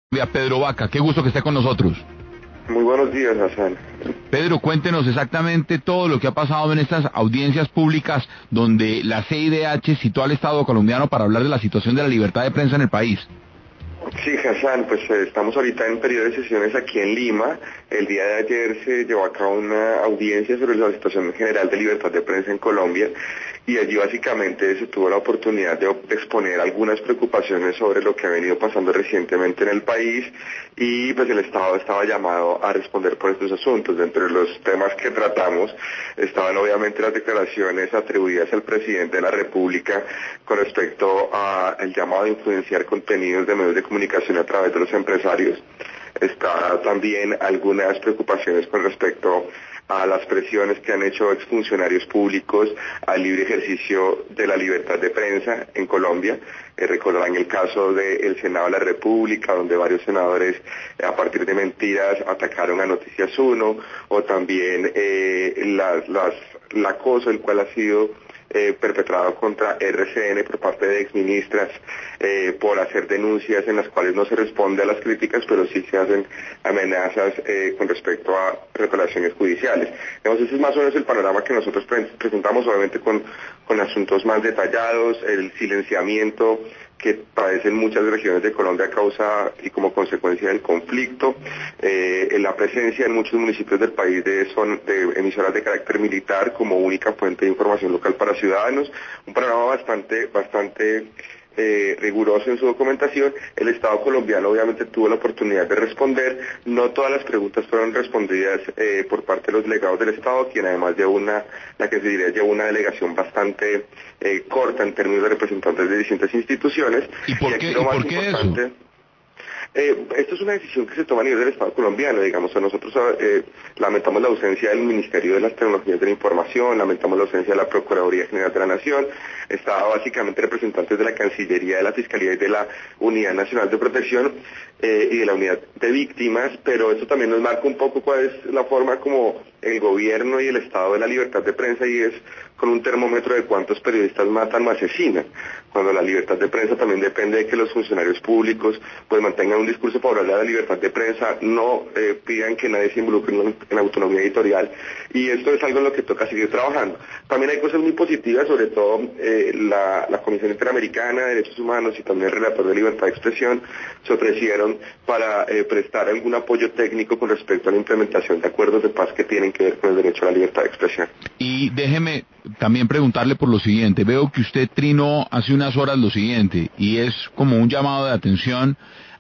Pedro Vaca, qué gusto que esté con nosotros. Muy buenos días, Hassan. Pedro, cuéntenos exactamente todo lo que ha pasado en estas audiencias públicas donde la CIDH citó al Estado colombiano para hablar de la situación de la libertad de prensa en el país. Sí, Hassan, pues estamos ahorita en periodo de sesiones aquí en Lima. El día de ayer se llevó a cabo una audiencia sobre la situación general de libertad de prensa en Colombia y allí básicamente se tuvo la oportunidad de exponer algunas preocupaciones sobre lo que ha venido pasando recientemente en el país y pues el Estado estaba llamado a responder por estos asuntos. Dentro de los temas que tratamos estaban obviamente las declaraciones atribuidas al presidente de la República con respecto al llamado a influenciar contenidos de medios de comunicación a través de los empresarios. Está también algunas preocupaciones con respecto a las presiones que han hecho exfuncionarios públicos al libre ejercicio de la libertad de prensa en Colombia. Recordarán el caso del Senado de la República, donde varios senadores a partir de mentiras atacaron a Noticias 1, o también el acoso, el cual ha sido perpetrado contra RCN por parte de exministras por hacer denuncias en las cuales no se responde a las críticas, pero sí se hacen amenazas con respecto a reparaciones judiciales. Entonces, ese es más o menos el panorama que nosotros presentamos, obviamente con asuntos más detallados, el silenciamiento que padecen muchas regiones de Colombia a causa y como consecuencia del conflicto, la presencia en muchos municipios del país de emisoras de carácter militar como única fuente de información local para ciudadanos, un panorama bastante riguroso en su documentación. El Estado colombiano obviamente tuvo la oportunidad de responder. No todas las preguntas fueron respondidas por parte de los delegados del Estado, quien además llevó una delegación bastante corta en términos de representantes de distintas instituciones. ¿Y por qué eso? Esto es una decisión que se toma a nivel del Estado colombiano, digamos. Nosotros lamentamos la ausencia del Ministerio de las Tecnologías de la Información, lamentamos la ausencia de la Procuraduría General de la Nación, estaba básicamente representantes de la Cancillería, de la Fiscalía y de la Unidad Nacional de Protección y de la Unidad de Víctimas, pero eso también nos marca un poco cuál es la forma como el gobierno y el Estado de la libertad de prensa, y es con un termómetro de cuántos periodistas matan o asesinan, cuando la libertad de prensa también depende de que los funcionarios públicos pues mantengan un discurso favorable a la libertad de prensa, no pidan que nadie se involucre en la autonomía editorial, y esto es algo en lo que toca seguir trabajando. También hay cosas muy positivas, sobre todo la Comisión Interamericana de Derechos Humanos y también el Relator de Libertad de Expresión se ofrecieron para prestar algún apoyo técnico con respecto a la implementación de acuerdos de paz que tienen que ver con el derecho a la libertad de expresión. Y déjeme también preguntarle por lo siguiente. Veo que usted trinó hace unas horas lo siguiente, y es como un llamado de atención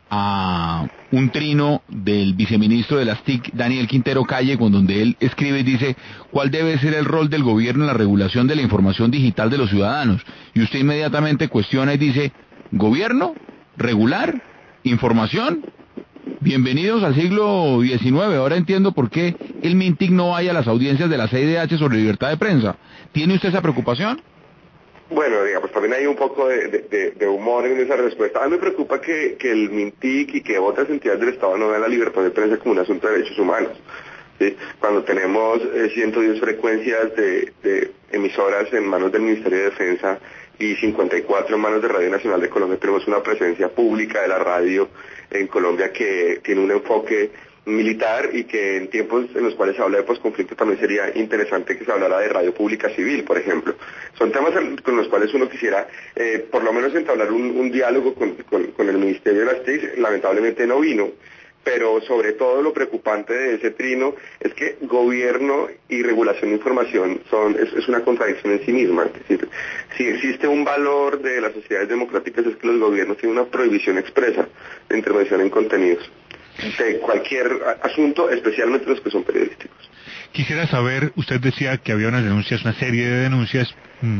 a un trino del viceministro de las TIC, Daniel Quintero Calle, con donde él escribe y dice: ¿cuál debe ser el rol del gobierno en la regulación de la información digital de los ciudadanos? Y usted inmediatamente cuestiona y dice: ¿gobierno? ¿Regular? ¿Información? Bienvenidos al siglo XIX. Ahora entiendo por qué el MINTIC no vaya a las audiencias de la CIDH sobre libertad de prensa. ¿Tiene usted esa preocupación? Bueno, digamos, también hay un poco de humor en esa respuesta. A mí me preocupa que el MINTIC y que otras entidades del Estado no vean la libertad de prensa como un asunto de derechos humanos, ¿sí? Cuando tenemos 110 frecuencias de emisoras en manos del Ministerio de Defensa y 54 en manos de Radio Nacional de Colombia, tenemos una presencia pública de la radio en Colombia que tiene un enfoque militar, y que en tiempos en los cuales se habla de posconflicto también sería interesante que se hablara de radio pública civil, por ejemplo. Son temas con los cuales uno quisiera por lo menos entablar un diálogo con el Ministerio de las TIC. Lamentablemente no vino, pero sobre todo lo preocupante de ese trino es que gobierno y regulación de información es una contradicción en sí misma. Es decir, si existe un valor de las sociedades democráticas, es que los gobiernos tienen una prohibición expresa de intervención en contenidos de cualquier asunto, especialmente los que son periodísticos. Quisiera saber, usted decía que había unas denuncias, una serie de denuncias,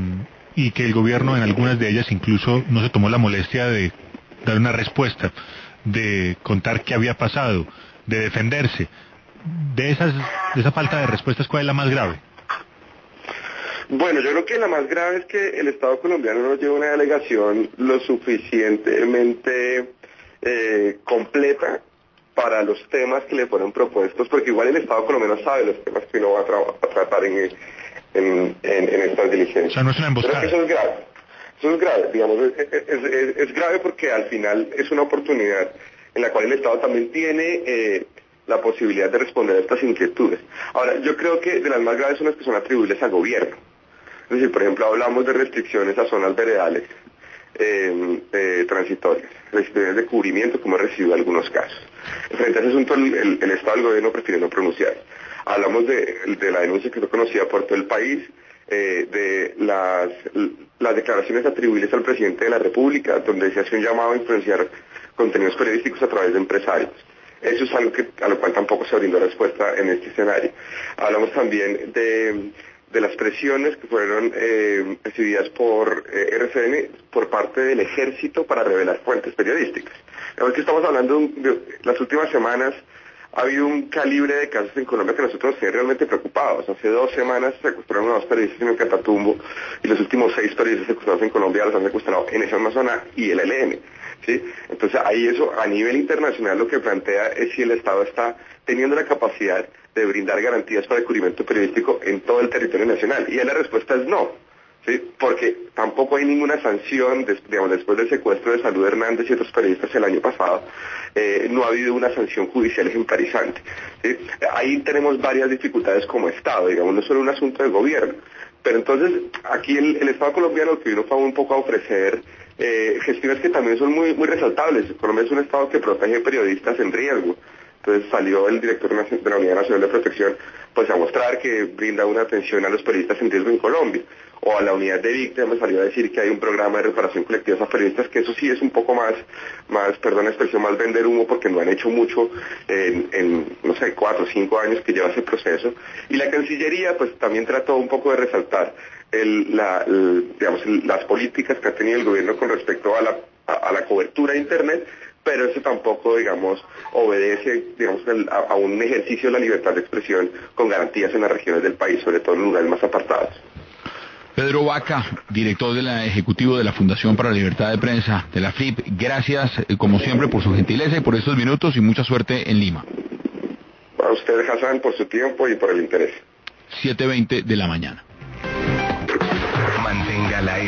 y que el gobierno en algunas de ellas incluso no se tomó la molestia de dar una respuesta, de contar qué había pasado, de defenderse. De esa falta de respuestas, ¿cuál es la más grave? Bueno, yo creo que la más grave es que el Estado colombiano no lleva una delegación lo suficientemente completa para los temas que le fueron propuestos, porque igual el Estado colombiano sabe los temas que uno va a tratar en estas diligencias. O sea, no es una emboscada. Creo que eso es grave. Eso es grave, digamos, es grave porque al final es una oportunidad en la cual el Estado también tiene la posibilidad de responder a estas inquietudes. Ahora, yo creo que de las más graves son las que son atribuibles al gobierno. Es decir, por ejemplo, hablamos de restricciones a zonas veredales transitorias, restricciones de cubrimiento, como he recibido en algunos casos. Frente a ese asunto, el Estado y el gobierno prefieren no pronunciar. Hablamos de la denuncia que fue conocida por todo el país, de las declaraciones atribuibles al presidente de la República, donde se hace un llamado a influenciar contenidos periodísticos a través de empresarios. Eso es algo a lo cual tampoco se brindó respuesta en este escenario. Hablamos también de las presiones que fueron recibidas por RCN por parte del ejército para revelar fuentes periodísticas. Ahora que estamos hablando de las últimas semanas, ha habido un calibre de casos en Colombia que nosotros nos tiene realmente preocupados. Hace 2 semanas secuestraron a 2 periodistas en el Catatumbo y los últimos 6 periodistas secuestrados en Colombia los han secuestrado en esa misma zona y el ELN. ¿Sí? Entonces ahí eso a nivel internacional lo que plantea es si el Estado está teniendo la capacidad de brindar garantías para el cubrimiento periodístico en todo el territorio nacional. Y ahí la respuesta es no. ¿Sí? Porque tampoco hay ninguna sanción, después del secuestro de Salud Hernández y otros periodistas el año pasado, no ha habido una sanción judicial ejemplarizante. ¿Sí? Ahí tenemos varias dificultades como Estado, digamos, no es solo un asunto de gobierno. Pero entonces, aquí el Estado colombiano lo que vino fue un poco a ofrecer gestiones que también son muy, muy resaltables. Colombia es un Estado que protege periodistas en riesgo. Entonces salió el director de la Unidad Nacional de Protección pues a mostrar que brinda una atención a los periodistas en riesgo en Colombia. O a la unidad de víctimas salió a decir que hay un programa de reparación colectiva a periodistas, que eso sí es un poco más, perdón la expresión, más vender humo, porque no han hecho mucho en no sé, 4 o 5 años que lleva ese proceso. Y la Cancillería pues también trató un poco de resaltar las políticas que ha tenido el gobierno con respecto a la cobertura de Internet, pero eso tampoco, digamos, obedece, digamos, a un ejercicio de la libertad de expresión con garantías en las regiones del país, sobre todo en lugares más apartados. Pedro Vaca, director ejecutivo de la Fundación para la Libertad de Prensa, de la FLIP, gracias como siempre por su gentileza y por estos minutos y mucha suerte en Lima. A usted, Hassan, por su tiempo y por el interés. 7:20 de la mañana. Mantenga la